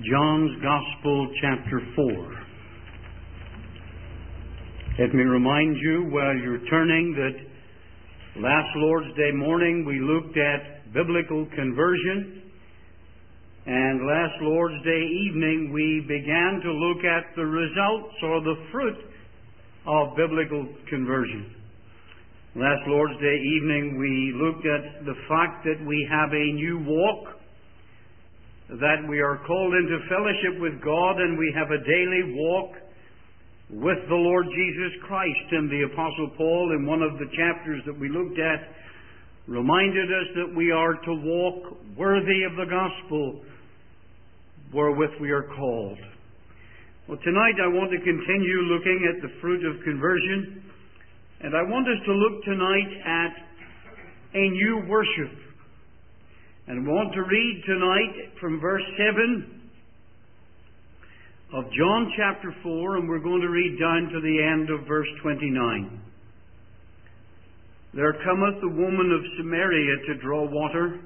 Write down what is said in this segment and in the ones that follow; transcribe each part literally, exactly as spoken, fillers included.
John's Gospel, chapter four. Let me remind you while you're turning that last Lord's Day morning we looked at biblical conversion, and last Lord's Day evening we began to look at the results or the fruit of biblical conversion. Last Lord's Day evening we looked at the fact that we have a new walk, that we are called into fellowship with God, and we have a daily walk with the Lord Jesus Christ. And the Apostle Paul, in one of the chapters that we looked at, reminded us that we are to walk worthy of the gospel wherewith we are called. Well, tonight I want to continue looking at the fruit of conversion, and I want us to look tonight at a new worship. And I want to read tonight from verse seven of John chapter four, and we're going to read down to the end of verse twenty-nine. There cometh the woman of Samaria to draw water.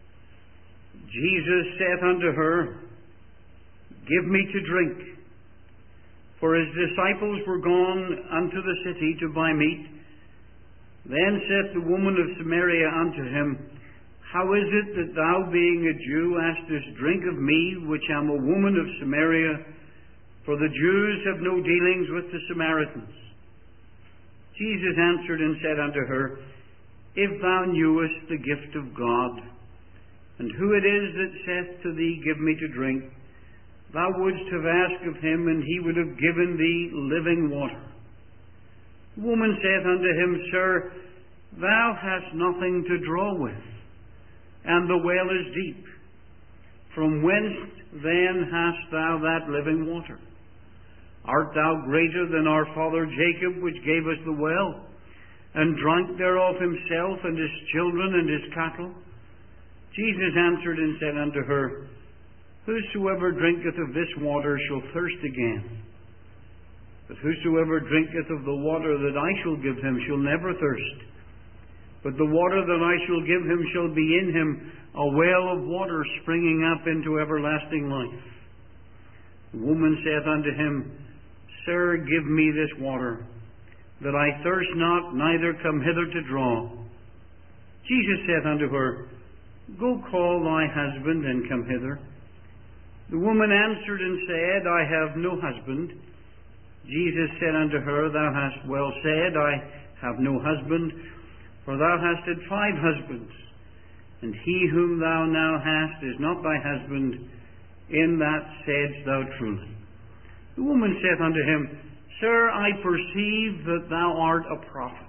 Jesus saith unto her, Give me to drink. For his disciples were gone unto the city to buy meat. Then saith the woman of Samaria unto him, How is it that thou, being a Jew, askest drink of me, which am a woman of Samaria? For the Jews have no dealings with the Samaritans. Jesus answered and said unto her, If thou knewest the gift of God, and who it is that saith to thee, Give me to drink, thou wouldst have asked of him, and he would have given thee living water. The woman saith unto him, Sir, thou hast nothing to draw with, and the well is deep. From whence then hast thou that living water? Art thou greater than our father Jacob, which gave us the well, and drank thereof himself, and his children, and his cattle? Jesus answered and said unto her, Whosoever drinketh of this water shall thirst again. But whosoever drinketh of the water that I shall give him shall never thirst. But the water that I shall give him shall be in him a well of water springing up into everlasting life. The woman saith unto him, Sir, give me this water, that I thirst not, neither come hither to draw. Jesus saith unto her, Go call thy husband, and come hither. The woman answered and said, I have no husband. Jesus said unto her, Thou hast well said, I have no husband. For thou hast had five husbands, and he whom thou now hast is not thy husband. In that saidst thou truly. The woman saith unto him, Sir, I perceive that thou art a prophet.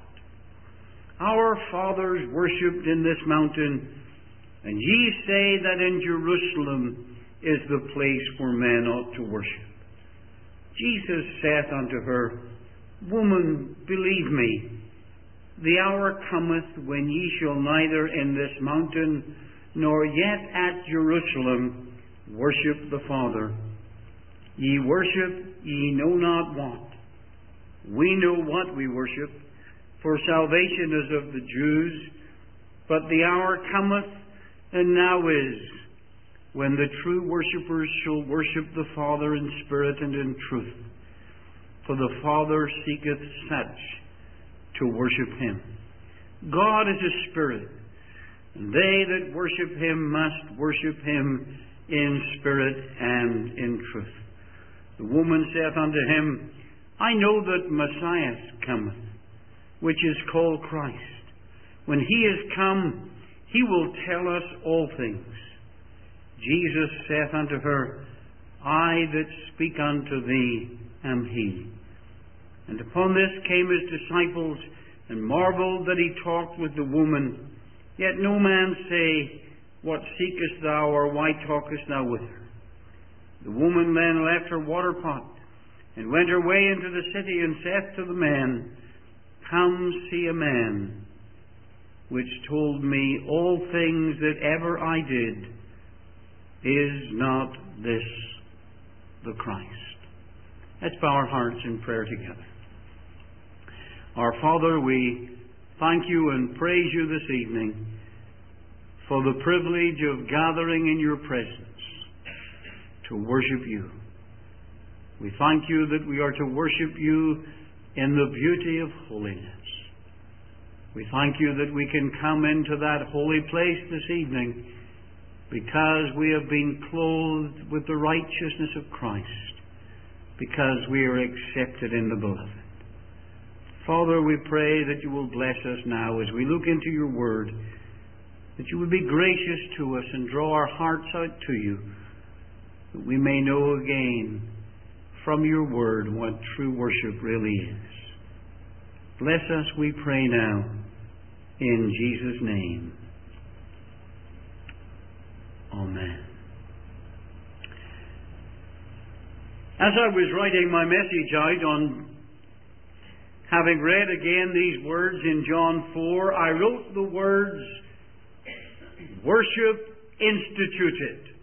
Our fathers worshipped in this mountain, and ye say that in Jerusalem is the place where men ought to worship. Jesus saith unto her, Woman, believe me, the hour cometh when ye shall neither in this mountain nor yet at Jerusalem worship the Father. Ye worship ye know not what. We know what we worship, for salvation is of the Jews. But the hour cometh, and now is, when the true worshippers shall worship the Father in spirit and in truth. For the Father seeketh such to worship him. God is a spirit, and they that worship him must worship him in spirit and in truth. The woman saith unto him, I know that Messiah cometh, which is called Christ. When he is come, he will tell us all things. Jesus saith unto her, I that speak unto thee am he. And upon this came his disciples, and marveled that he talked with the woman. Yet no man say, What seekest thou, or why talkest thou with her? The woman then left her water pot, and went her way into the city, and saith to the man, Come see a man, which told me all things that ever I did. Is not this the Christ? Let's bow our hearts in prayer together. Our Father, we thank you and praise you this evening for the privilege of gathering in your presence. to worship You. We thank You that we are to worship You in the beauty of holiness. We thank You that we can come into that holy place this evening because we have been clothed with the righteousness of Christ, because we are accepted in the Beloved. Father, we pray that You will bless us now as we look into Your Word, that You would be gracious to us and draw our hearts out to You, that we may know again from Your Word what true worship really is. Bless us, we pray now, in Jesus' name. Amen. As I was writing my message out on having read again these words in John four, I wrote the words, worship instituted.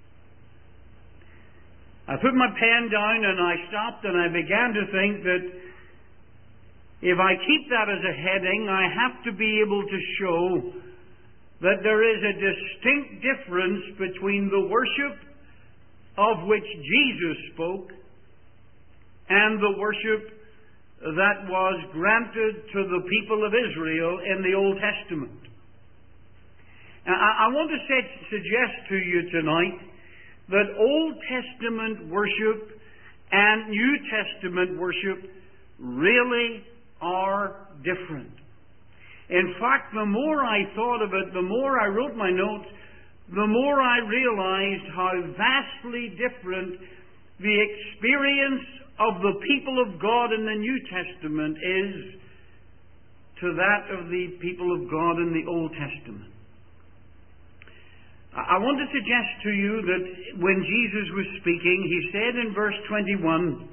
I put my pen down and I stopped and I began to think that if I keep that as a heading, I have to be able to show that there is a distinct difference between the worship of which Jesus spoke and the worship that was granted to the people of Israel in the Old Testament. Now, I want to suggest to you tonight that Old Testament worship and New Testament worship really are different. In fact, the more I thought of it, the more I wrote my notes, the more I realized how vastly different the experience of the people of God in the New Testament is to that of the people of God in the Old Testament. I want to suggest to you that when Jesus was speaking, He said in verse twenty-one,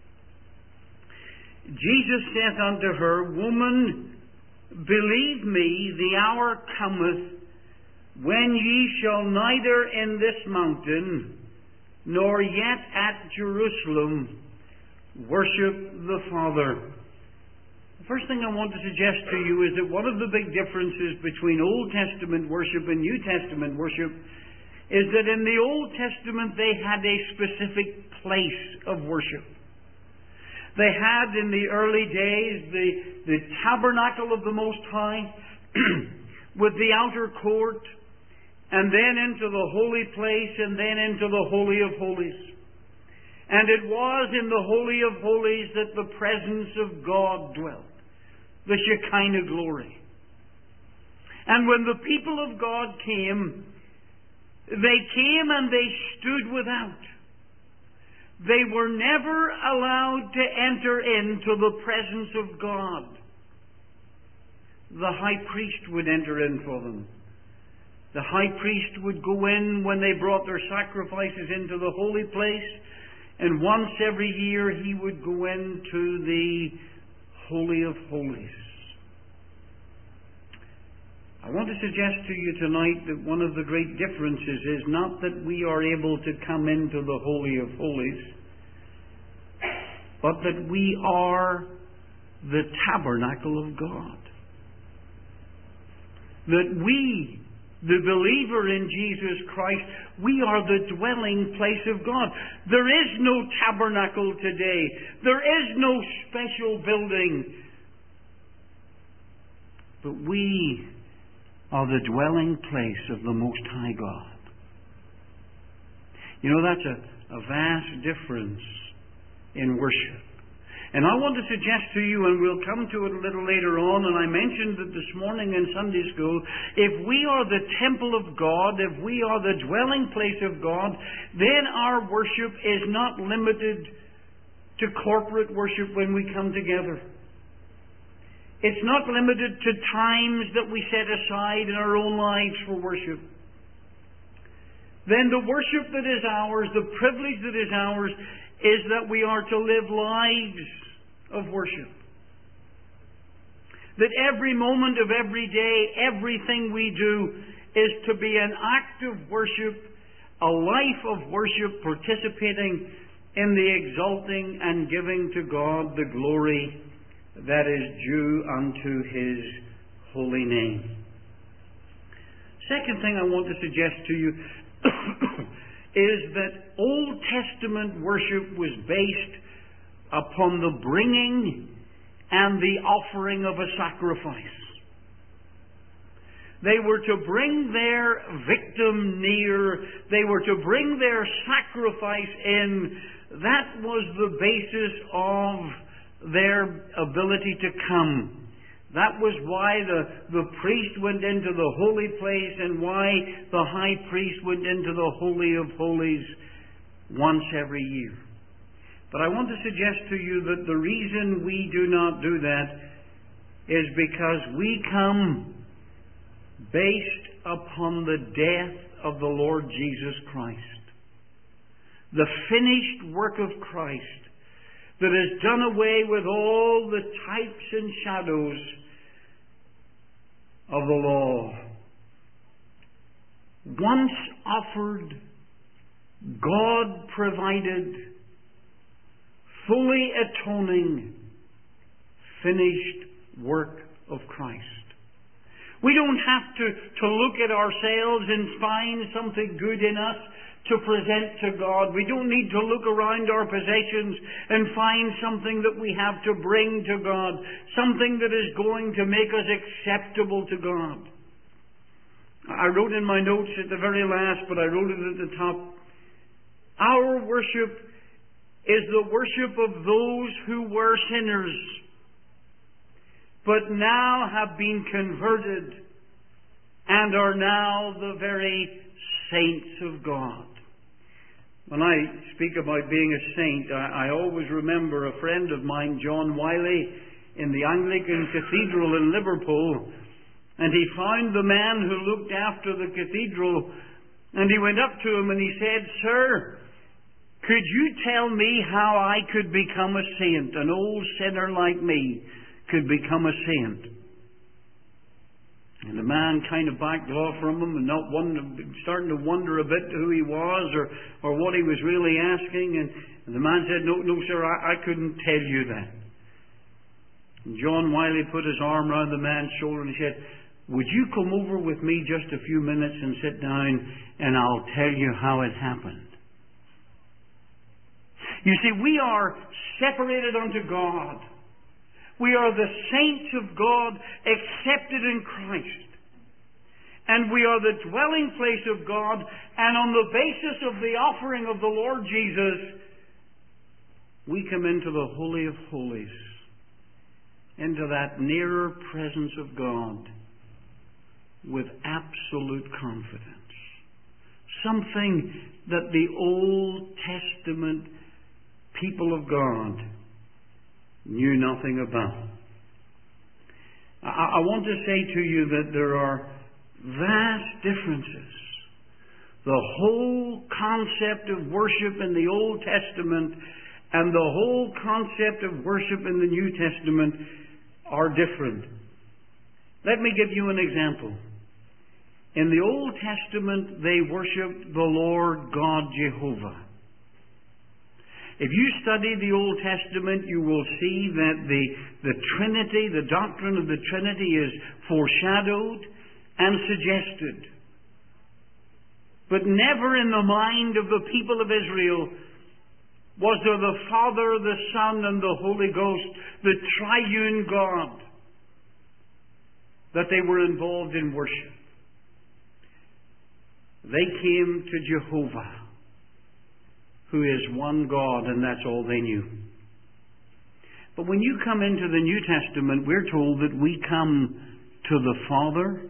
Jesus saith unto her, Woman, believe me, the hour cometh when ye shall neither in this mountain nor yet at Jerusalem worship the Father. The first thing I want to suggest to you is that one of the big differences between Old Testament worship and New Testament worship is that in the Old Testament they had a specific place of worship. They had in the early days the, the tabernacle of the Most High with the outer court, and then into the holy place, and then into the Holy of Holies. And it was in the Holy of Holies that the presence of God dwelt, the Shekinah glory. And when the people of God came, they came and they stood without. They were never allowed to enter into the presence of God. The high priest would enter in for them. The high priest would go in when they brought their sacrifices into the holy place, and once every year he would go into the Holy of Holies. I want to suggest to you tonight that one of the great differences is not that we are able to come into the Holy of Holies, but that we are the tabernacle of God. That we, the believer in Jesus Christ, we are the dwelling place of God. There is no tabernacle today. There is no special building. But we are the dwelling place of the Most High God. You know, that's a, a vast difference in worship. And I want to suggest to you, and we'll come to it a little later on, and I mentioned it this morning in Sunday school, if we are the temple of God, if we are the dwelling place of God, then our worship is not limited to corporate worship when we come together. It's not limited to times that we set aside in our own lives for worship. Then the worship that is ours, the privilege that is ours, is that we are to live lives of worship. That every moment of every day, everything we do is to be an act of worship, a life of worship, participating in the exalting and giving to God the glory that is due unto His holy name. Second thing I want to suggest to you is that Old Testament worship was based upon the bringing and the offering of a sacrifice. They were to bring their victim near. They were to bring their sacrifice in. That was the basis of their ability to come. That was why the, the priest went into the holy place and why the high priest went into the Holy of Holies once every year. But I want to suggest to you that the reason we do not do that is because we come based upon the death of the Lord Jesus Christ. The finished work of Christ that has done away with all the types and shadows of the law. Once offered, God provided, fully atoning, finished work of Christ. We don't have to, to look at ourselves and find something good in us to present to God. We don't need to look around our possessions and find something that we have to bring to God, something that is going to make us acceptable to God. I wrote in my notes at the very last, but I wrote it at the top. Our worship is the worship of those who were sinners, but now have been converted and are now the very saints of God. When I speak about being a saint, I, I always remember a friend of mine, John Wiley, in the Anglican Cathedral in Liverpool, and he found the man who looked after the cathedral, and he went up to him and he said, "Sir, could you tell me how I could become a saint? An old sinner like me could become a saint." And the man kind of backed off from him and not wonder, starting to wonder a bit who he was or, or what he was really asking. And, and the man said, no, no, sir, I, I couldn't tell you that. And John Wiley put his arm around the man's shoulder and he said, "Would you come over with me just a few minutes and sit down and I'll tell you how it happened." You see, we are separated unto God. We are the saints of God, accepted in Christ. And we are the dwelling place of God. And on the basis of the offering of the Lord Jesus, we come into the Holy of Holies, into that nearer presence of God with absolute confidence. Something that the Old Testament people of God knew nothing about. I, I want to say to you that there are vast differences. The whole concept of worship in the Old Testament and the whole concept of worship in the New Testament are different. Let me give you an example. In the Old Testament, they worshipped the Lord God Jehovah. If you study the Old Testament, you will see that the, the Trinity, the doctrine of the Trinity is foreshadowed and suggested. But never in the mind of the people of Israel was there the Father, the Son, and the Holy Ghost, the triune God, that they were involved in worship. They came to Jehovah, who is one God, and that's all they knew. But when you come into the New Testament, we're told that we come to the Father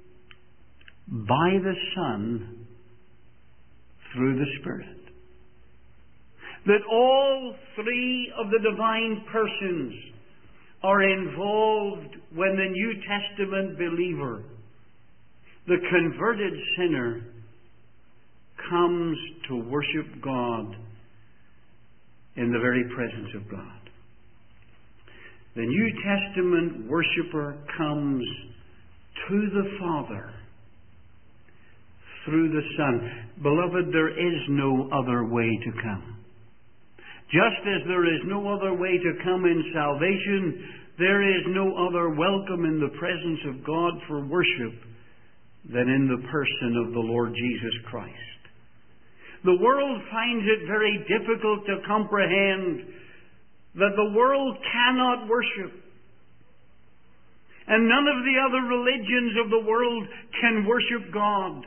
by the Son through the Spirit. That all three of the divine persons are involved when the New Testament believer, the converted sinner, comes to worship God in the very presence of God. The New Testament worshipper comes to the Father through the Son. Beloved, there is no other way to come. Just as there is no other way to come in salvation, there is no other welcome in the presence of God for worship than in the person of the Lord Jesus Christ. The world finds it very difficult to comprehend that the world cannot worship. And none of the other religions of the world can worship God,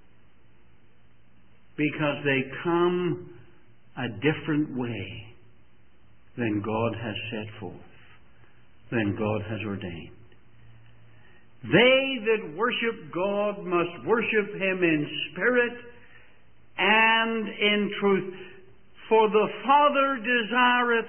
because they come a different way than God has set forth, than God has ordained. They that worship God must worship Him in spirit and in truth. For the Father desireth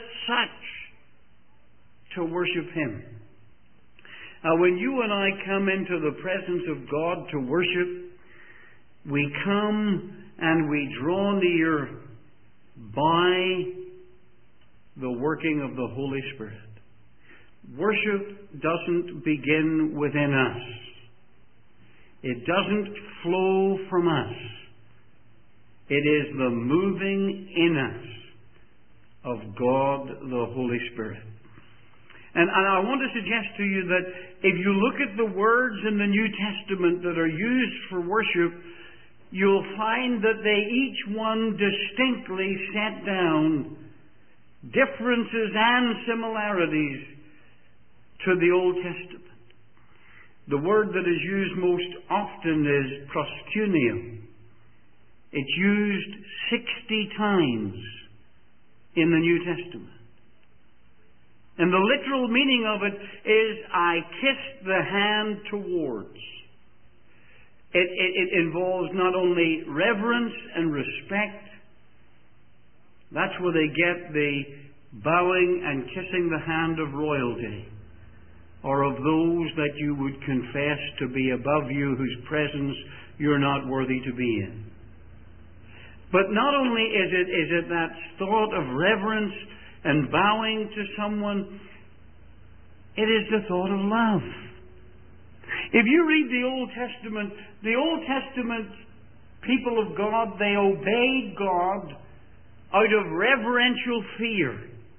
such to worship Him. Now, when you and I come into the presence of God to worship, we come and we draw near by the working of the Holy Spirit. Worship doesn't begin within us. It doesn't flow from us. It is the moving in us of God the Holy Spirit. And, and I want to suggest to you that if you look at the words in the New Testament that are used for worship, you'll find that they each one distinctly set down differences and similarities to the Old Testament. The word that is used most often is proskuneo. It's used sixty times in the New Testament. And the literal meaning of it is, I kissed the hand towards. It, it, it involves not only reverence and respect. That's where they get the bowing and kissing the hand of royalty, or of those that you would confess to be above you, whose presence you're not worthy to be in. But not only is it, is it that thought of reverence and bowing to someone, it is the thought of love. If you read the Old Testament, the Old Testament people of God, they obeyed God out of reverential fear.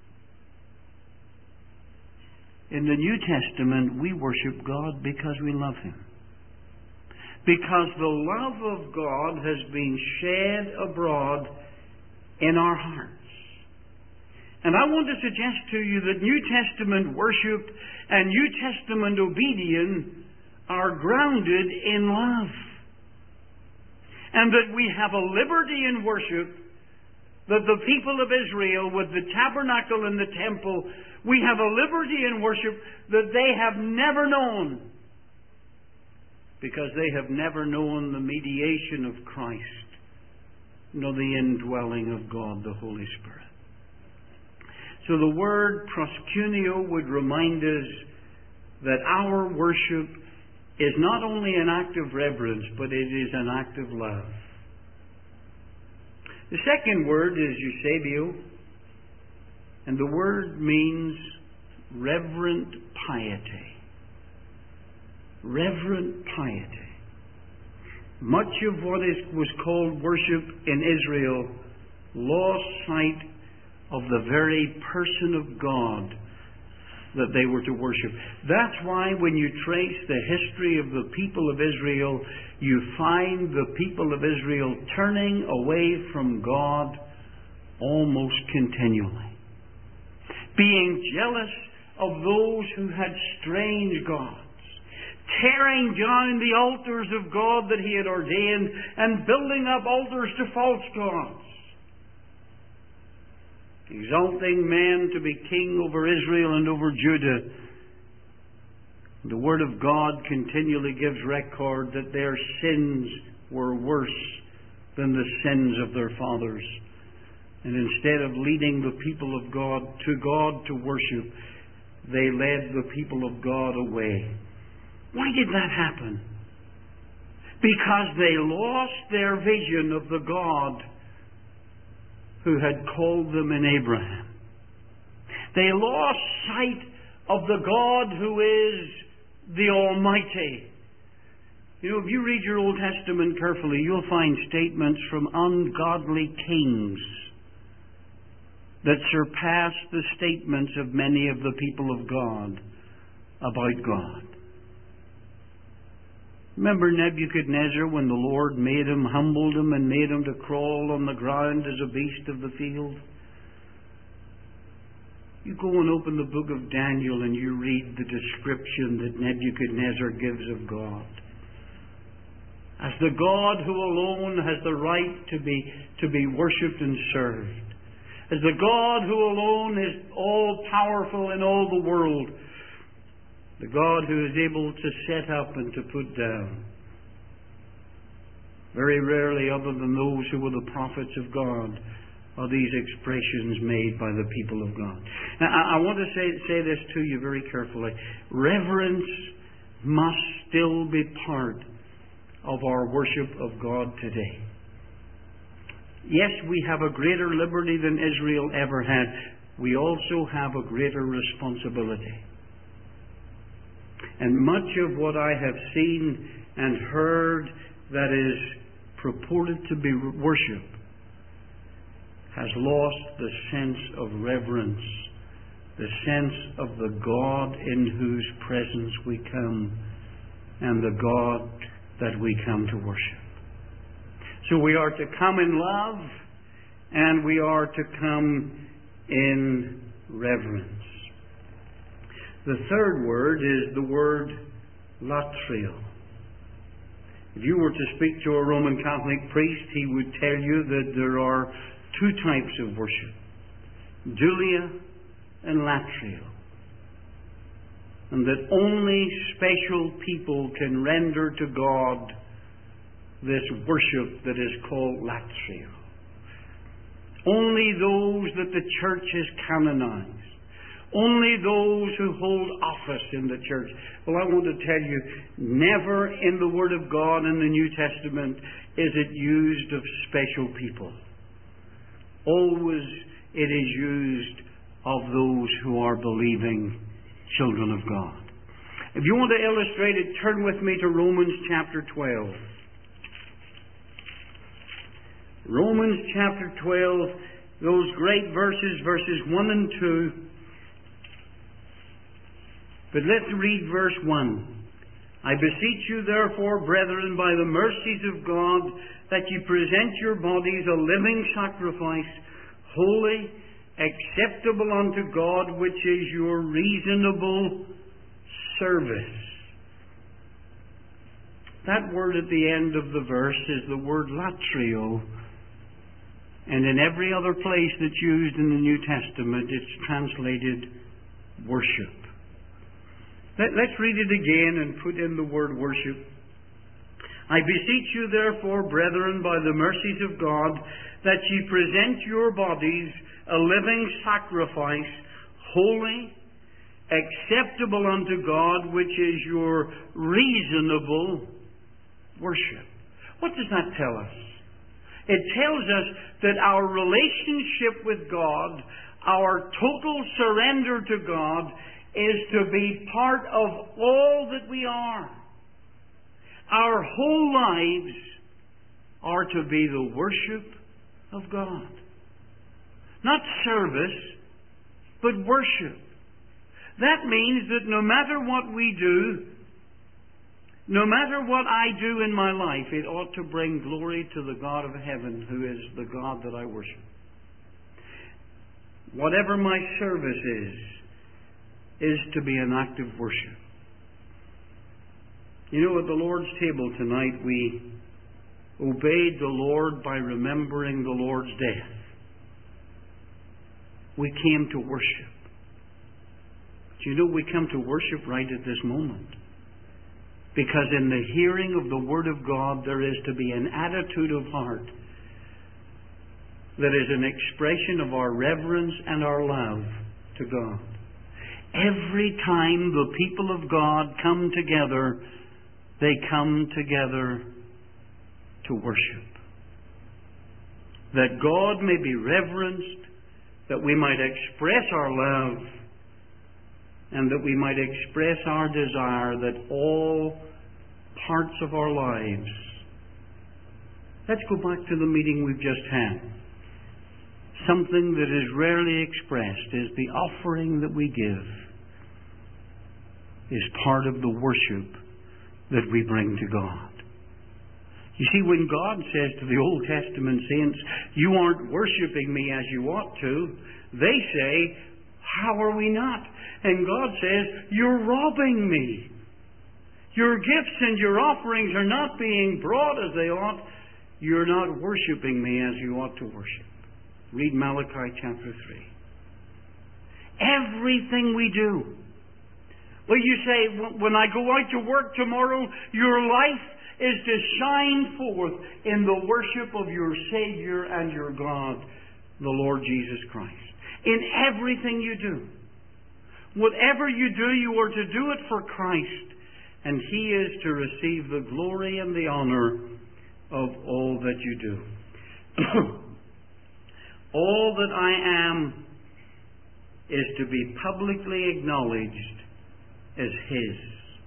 In the New Testament, we worship God because we love Him. Because the love of God has been shed abroad in our hearts. And I want to suggest to you that New Testament worship and New Testament obedience are grounded in love. And that we have a liberty in worship that the people of Israel, with the tabernacle and the temple, we have a liberty in worship that they have never known, because they have never known the mediation of Christ, nor the indwelling of God, the Holy Spirit. So the word proskuneo would remind us that our worship is not only an act of reverence, but it is an act of love. The second word is eusebio, and the word means reverent piety. Reverent piety. Much of what is, was called worship in Israel lost sight of the very person of God that they were to worship. That's why when you trace the history of the people of Israel, you find the people of Israel turning away from God almost continually, being jealous of those who had strange gods, tearing down the altars of God that He had ordained and building up altars to false gods, exalting men to be king over Israel and over Judah. The Word of God continually gives record that their sins were worse than the sins of their fathers. And instead of leading the people of God to God to worship, they led the people of God away. Why did that happen? Because they lost their vision of the God who had called them in Abraham. They lost sight of the God who is the Almighty. You know, if you read your Old Testament carefully, you'll find statements from ungodly kings that surpass the statements of many of the people of God about God. Remember Nebuchadnezzar when the Lord made him, humbled him, and made him to crawl on the ground as a beast of the field? You go and open the book of Daniel and you read the description that Nebuchadnezzar gives of God. As the God who alone has the right to be, to be worshipped and served. As the God who alone is all-powerful in all the world. The God who is able to set up and to put down. Very rarely, other than those who were the prophets of God, are these expressions made by the people of God. Now, I want to say, say this to you very carefully. Reverence must still be part of our worship of God today. Yes, we have a greater liberty than Israel ever had. We also have a greater responsibility. And much of what I have seen and heard that is purported to be worship has lost the sense of reverence, the sense of the God in whose presence we come and the God that we come to worship. So we are to come in love and we are to come in reverence. The third word is the word latrio. If you were to speak to a Roman Catholic priest, he would tell you that there are two types of worship, dulia and latrio, and that only special people can render to God this worship that is called latrio. Only those that the church has canonized. Only those who hold office in the church. Well, I want to tell you, never in the Word of God in the New Testament is it used of special people. Always it is used of those who are believing children of God. If you want to illustrate it, turn with me to Romans chapter twelve. Romans chapter twelve, those great verses, verses one and two. But let's read verse one. I beseech you, therefore, brethren, by the mercies of God, that ye present your bodies a living sacrifice, holy, acceptable unto God, which is your reasonable service. That word at the end of the verse is the word latrio. And in every other place that's used in the New Testament, it's translated worship. Let, let's read it again and put in the word worship. I beseech you, therefore, brethren, by the mercies of God, that ye present your bodies a living sacrifice, holy, acceptable unto God, which is your reasonable worship. What does that tell us? It tells us that our relationship with God, our total surrender to God, is to be part of all that we are. Our whole lives are to be the worship of God. Not service, but worship. That means that no matter what we do, no matter what I do in my life, it ought to bring glory to the God of heaven, who is the God that I worship. Whatever my service is, is to be an act of worship. You know, at the Lord's table tonight, we obeyed the Lord by remembering the Lord's death. We came to worship. Do you know we come to worship right at this moment? Because in the hearing of the Word of God, there is to be an attitude of heart that is an expression of our reverence and our love to God. Every time the people of God come together, they come together to worship. That God may be reverenced, that we might express our love, and that we might express our desire that all parts of our lives... Let's go back to the meeting we've just had. Something that is rarely expressed is the offering that we give is part of the worship that we bring to God. You see, when God says to the Old Testament saints, you aren't worshiping me as you ought to, they say, how are we not? And God says, you're robbing me. Your gifts and your offerings are not being brought as they ought. You're not worshiping me as you ought to worship. Read Malachi chapter three. Everything we do. Well, you say, when I go out to work tomorrow, your life is to shine forth in the worship of your Savior and your God, the Lord Jesus Christ. In everything you do. Whatever you do, you are to do it for Christ. And He is to receive the glory and the honor of all that you do. All that I am is to be publicly acknowledged as His.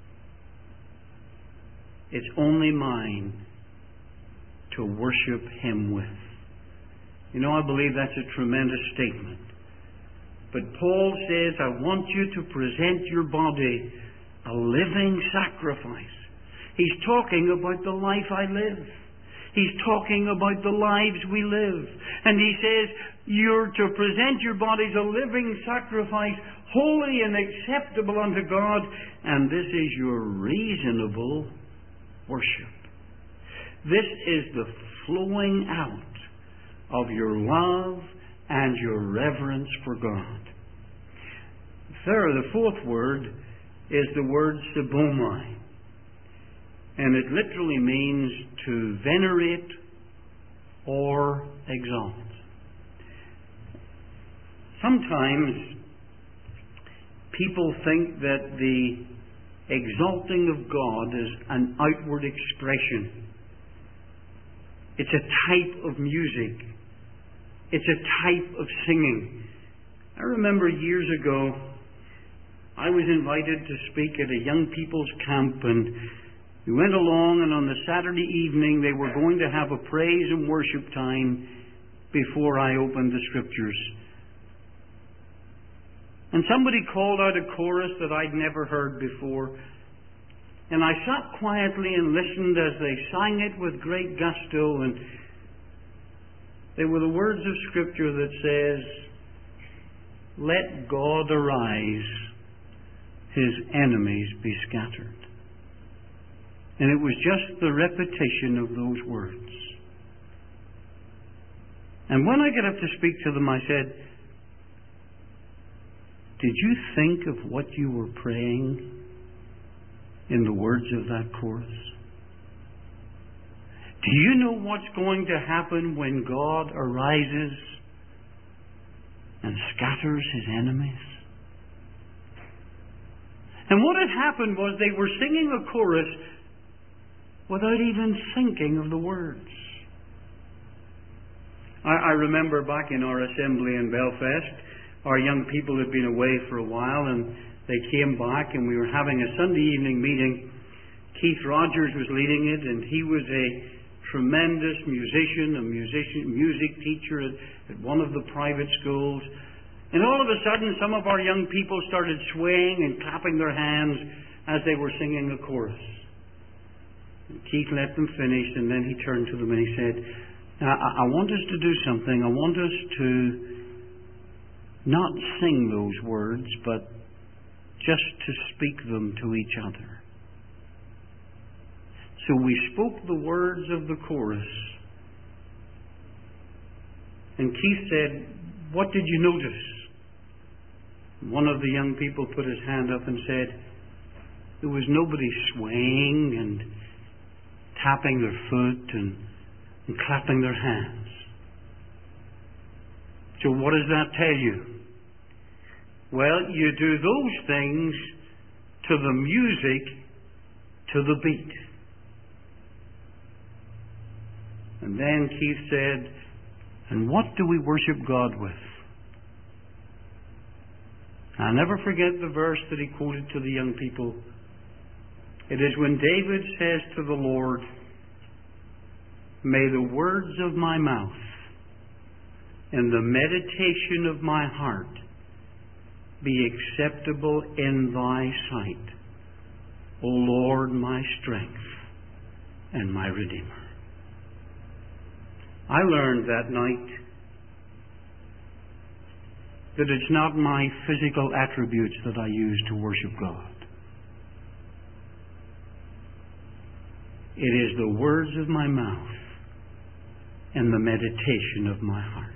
It's only mine to worship Him with. You know, I believe that's a tremendous statement. But Paul says, I want you to present your body a living sacrifice. He's talking about the life I live. He's talking about the lives we live. And he says, you're to present your bodies a living sacrifice, holy and acceptable unto God, and this is your reasonable worship. This is the flowing out of your love and your reverence for God. Third, the fourth word is the word sabomai. And it literally means to venerate or exalt. Sometimes people think that the exalting of God is an outward expression. It's a type of music. It's a type of singing. I remember years ago, I was invited to speak at a young people's camp, and we went along, and on the Saturday evening they were going to have a praise and worship time before I opened the Scriptures. And somebody called out a chorus that I'd never heard before. And I sat quietly and listened as they sang it with great gusto, and they were the words of Scripture that says, let God arise, His enemies be scattered. And it was just the repetition of those words. And when I got up to speak to them, I said, did you think of what you were praying in the words of that chorus? Do you know what's going to happen when God arises and scatters His enemies? And what had happened was they were singing a chorus without even thinking of the words. I, I remember back in our assembly in Belfast, our young people had been away for a while, and they came back, and we were having a Sunday evening meeting. Keith Rogers was leading it, and he was a tremendous musician, a musician, music teacher at, at one of the private schools. And all of a sudden, some of our young people started swaying and clapping their hands as they were singing a chorus. And Keith let them finish, and then he turned to them and he said, now, I, I want us to do something. I want us to not sing those words, but just to speak them to each other. So we spoke the words of the chorus. And Keith said, what did you notice? One of the young people put his hand up and said, there was nobody swaying and tapping their foot and, and clapping their hands. So what does that tell you? Well, you do those things to the music, to the beat. And then Keith said, and what do we worship God with? I'll never forget the verse that he quoted to the young people. It is when David says to the Lord, may the words of my mouth and the meditation of my heart be acceptable in thy sight, O Lord, my strength and my Redeemer. I learned that night that it's not my physical attributes that I use to worship God. It is the words of my mouth and the meditation of my heart.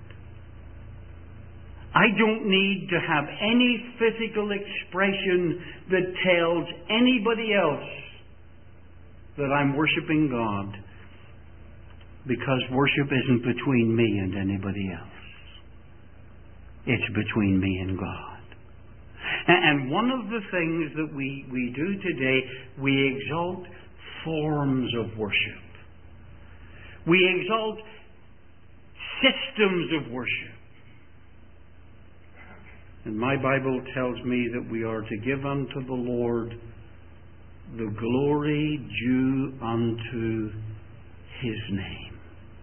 I don't need to have any physical expression that tells anybody else that I'm worshiping God, because worship isn't between me and anybody else. It's between me and God. And one of the things that we, we do today, we exalt forms of worship. We exalt systems of worship. And my Bible tells me that we are to give unto the Lord the glory due unto His name.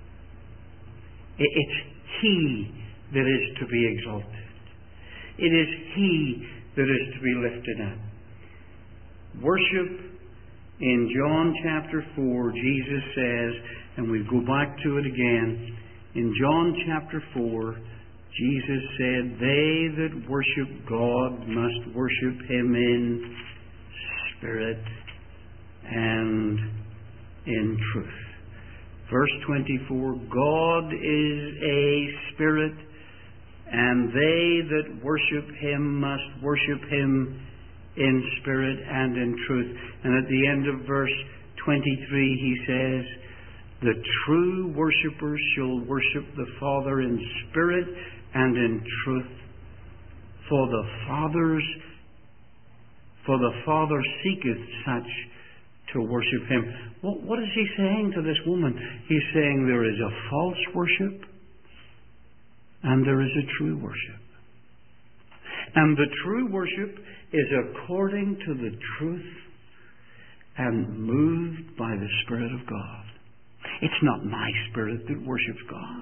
It's He that is to be exalted. It is He that is to be lifted up. Worship, in John chapter four, Jesus says, and we go back to it again, in John chapter four, Jesus said, they that worship God must worship Him in spirit and in truth. Verse twenty-four, God is a spirit, and they that worship Him must worship Him in spirit and in truth. And at the end of verse twenty-three, He says, the true worshippers shall worship the Father in spirit and in truth, for the Father's for the Father seeketh such to worship Him. What, what is He saying to this woman? He's saying there is a false worship and there is a true worship. And the true worship is according to the truth and moved by the Spirit of God. It's not my spirit that worships God.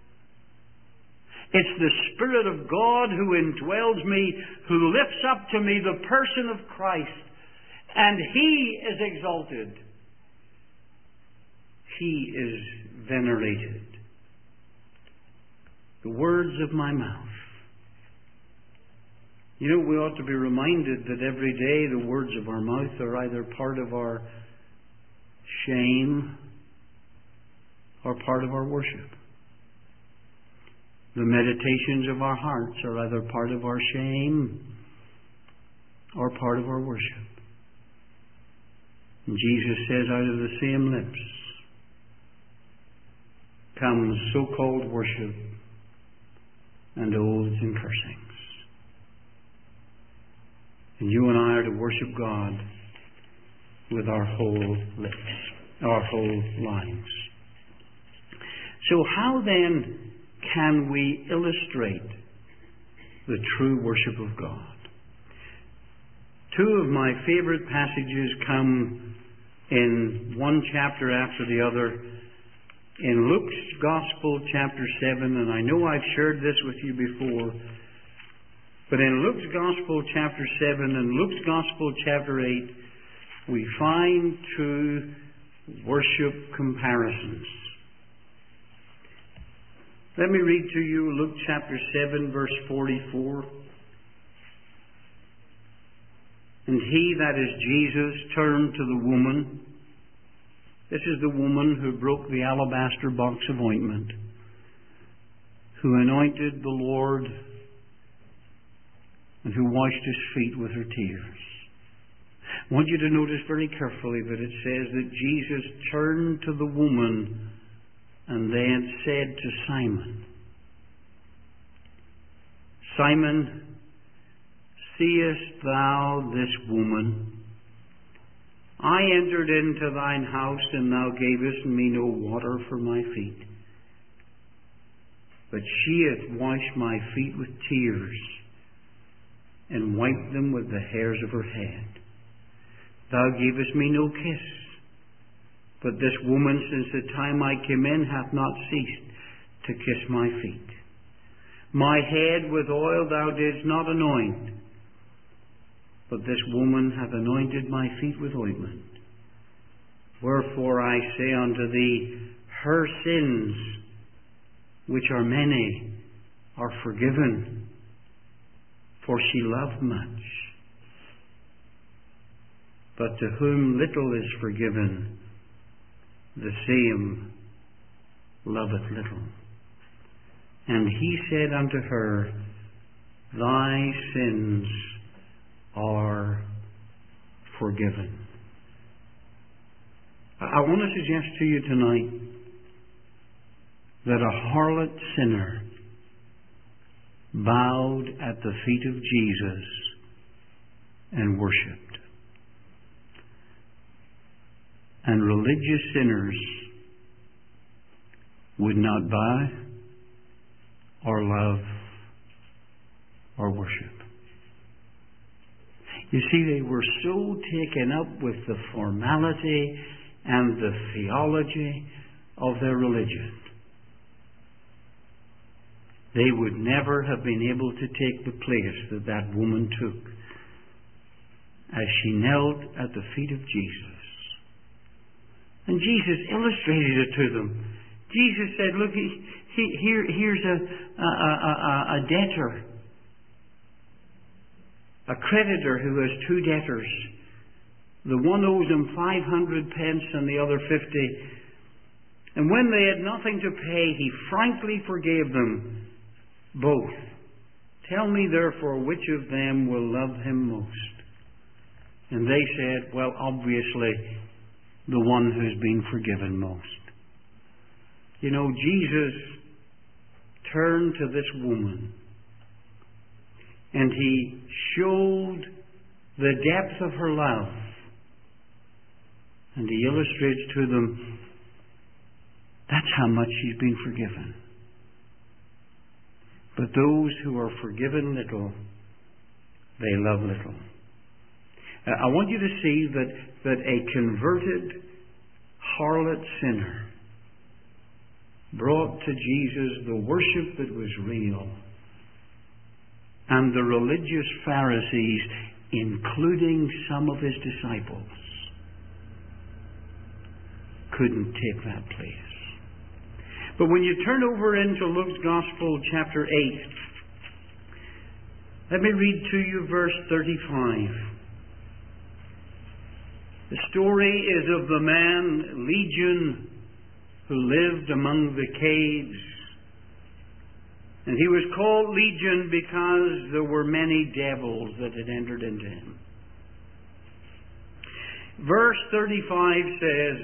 It's the Spirit of God who indwells me, who lifts up to me the person of Christ, and He is exalted. He is venerated. The words of my mouth. You know, we ought to be reminded that every day the words of our mouth are either part of our shame or part of our worship. The meditations of our hearts are either part of our shame or part of our worship. And Jesus says, out of the same lips comes so-called worship and oaths and cursings. And you and I are to worship God with our whole lips, our whole lives. So how then can we illustrate the true worship of God? Two of my favorite passages come in one chapter after the other. In Luke's Gospel, chapter seven, and I know I've shared this with you before, but in Luke's Gospel, chapter seven, and Luke's Gospel, chapter eight, we find two worship comparisons. Let me read to you Luke chapter seven, verse forty-four. And he, that is Jesus, turned to the woman. This is the woman who broke the alabaster box of ointment, who anointed the Lord and who washed His feet with her tears. I want you to notice very carefully that it says that Jesus turned to the woman and then said to Simon, Simon, seest thou this woman? I entered into thine house, and thou gavest me no water for my feet. But she hath washed my feet with tears, and wiped them with the hairs of her head. Thou gavest me no kiss. But this woman, since the time I came in, hath not ceased to kiss my feet. My head with oil thou didst not anoint, but this woman hath anointed my feet with ointment. Wherefore I say unto thee, her sins, which are many, are forgiven, for she loved much. But to whom little is forgiven, the same loveth little. And he said unto her, thy sins are forgiven. I want to suggest to you tonight that a harlot sinner bowed at the feet of Jesus and worshipped. And religious sinners would not bow or love or worship. You see, they were so taken up with the formality and the theology of their religion, they would never have been able to take the place that that woman took as she knelt at the feet of Jesus. And Jesus illustrated it to them. Jesus said, look, he, he, here, here's a, a, a, a debtor, a creditor who has two debtors. The one owes him five hundred pence and the other fifty. And when they had nothing to pay, he frankly forgave them both. Tell me therefore which of them will love him most. And they said, well, obviously, the one who's been forgiven most. You know, Jesus turned to this woman and he showed the depth of her love. And he illustrates to them, that's how much she's been forgiven. But those who are forgiven little, they love little. Uh, I want you to see that, that a converted harlot sinner brought to Jesus the worship that was real, and the religious Pharisees, including some of his disciples, couldn't take that place. But when you turn over into Luke's Gospel, chapter eight, let me read to you verse thirty-five. The story is of the man Legion who lived among the caves. And he was called Legion because there were many devils that had entered into him. Verse thirty-five says,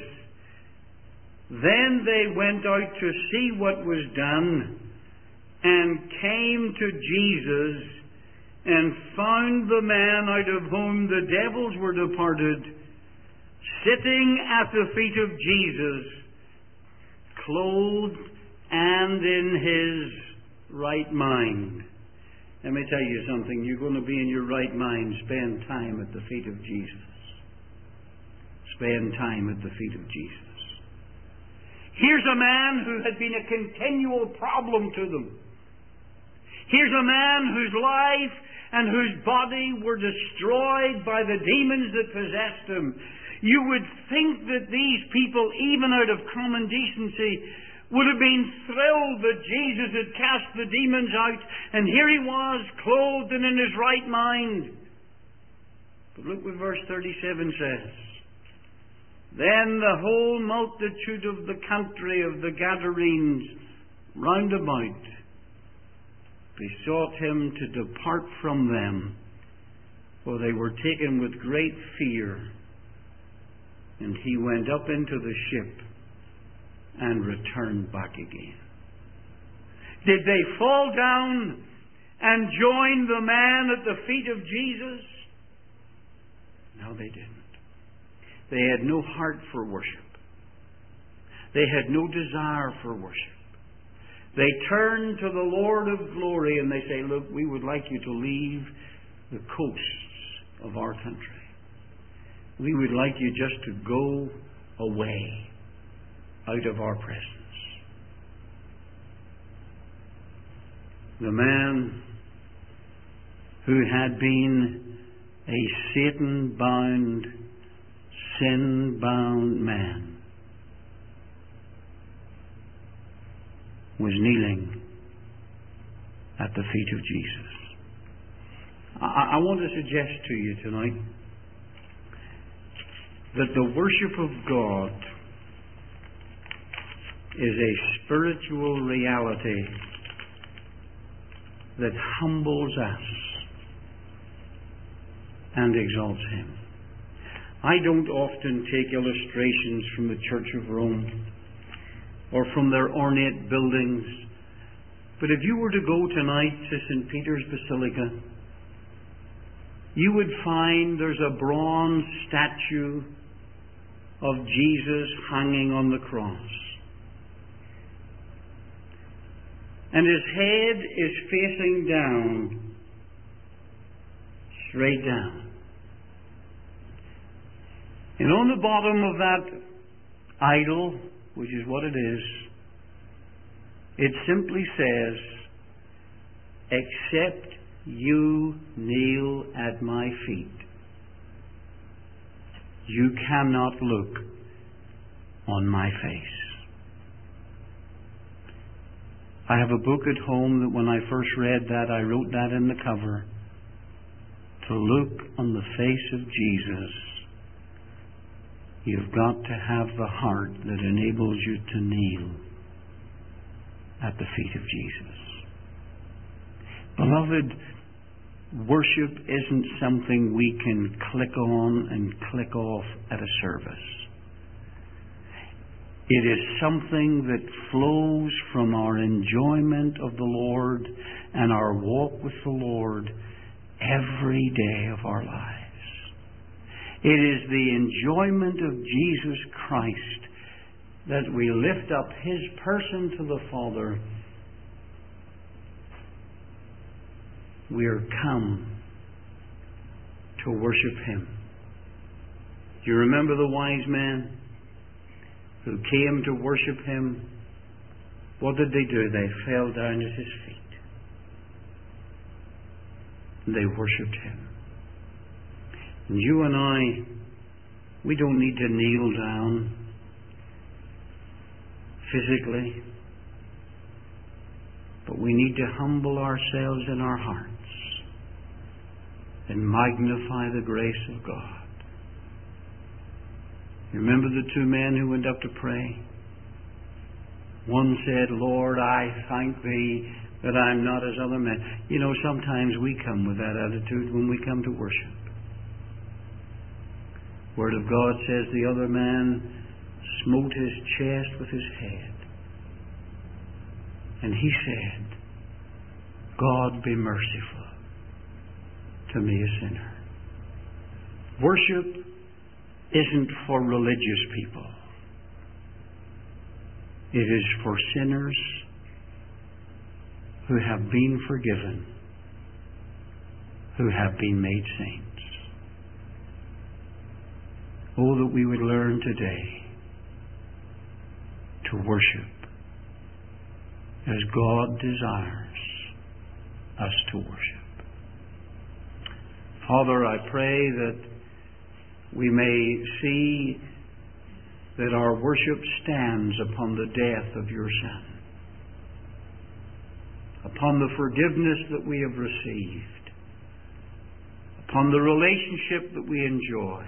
then they went out to see what was done, and came to Jesus, and found the man out of whom the devils were departed, sitting at the feet of Jesus, clothed and in his right mind. Let me tell you something. You're going to be in your right mind. Spend time at the feet of Jesus. Spend time at the feet of Jesus. Here's a man who had been a continual problem to them. Here's a man whose life and whose body were destroyed by the demons that possessed him. You would think that these people, even out of common decency, would have been thrilled that Jesus had cast the demons out, and here he was, clothed and in his right mind. But look what verse thirty-seven says. Then the whole multitude of the country of the Gadarenes round about besought him to depart from them, for they were taken with great fear. And he went up into the ship and returned back again. Did they fall down and join the man at the feet of Jesus? No, they didn't. They had no heart for worship. They had no desire for worship. They turn to the Lord of glory and they say, look, we would like you to leave the coasts of our country. We would like you just to go away out of our presence. The man who had been a Satan-bound, sin-bound man was kneeling at the feet of Jesus. I, I want to suggest to you tonight that the worship of God is a spiritual reality that humbles us and exalts Him. I don't often take illustrations from the Church of Rome or from their ornate buildings, but if you were to go tonight to Saint Peter's Basilica, you would find there's a bronze statue of Jesus hanging on the cross. And His head is facing down, straight down. And on the bottom of that idol, which is what it is, it simply says, "Except you kneel at my feet, you cannot look on my face." I have a book at home that when I first read that, I wrote that in the cover. To look on the face of Jesus, you've got to have the heart that enables you to kneel at the feet of Jesus. Beloved, worship isn't something we can click on and click off at a service. It is something that flows from our enjoyment of the Lord and our walk with the Lord every day of our lives. It is the enjoyment of Jesus Christ that we lift up His person to the Father. We are come to worship Him. Do you remember the wise men who came to worship Him? What did they do? They fell down at His feet. They worshipped Him. And you and I, we don't need to kneel down physically, but we need to humble ourselves in our hearts and magnify the grace of God. You remember the two men who went up to pray? One said, "Lord, I thank Thee that I'm not as other men." You know, sometimes we come with that attitude when we come to worship. Word of God says the other man smote his chest with his head. And he said, "God be merciful to me, a sinner." Worship isn't for religious people. It is for sinners who have been forgiven, who have been made saints. Oh, that we would learn today to worship as God desires us to worship. Father, I pray that we may see that our worship stands upon the death of your Son, upon the forgiveness that we have received, upon the relationship that we enjoy.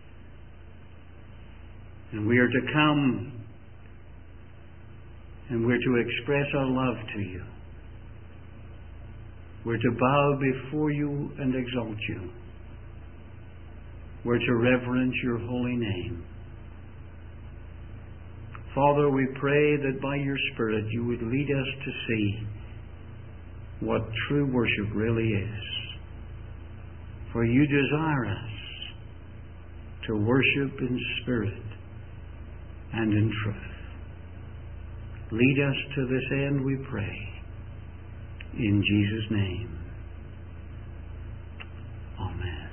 And we are to come and we're to express our love to you. We're to bow before you and exalt you. We're to reverence your holy name. Father, we pray that by your Spirit you would lead us to see what true worship really is. For you desire us to worship in spirit and in truth. Lead us to this end, we pray. In Jesus' name.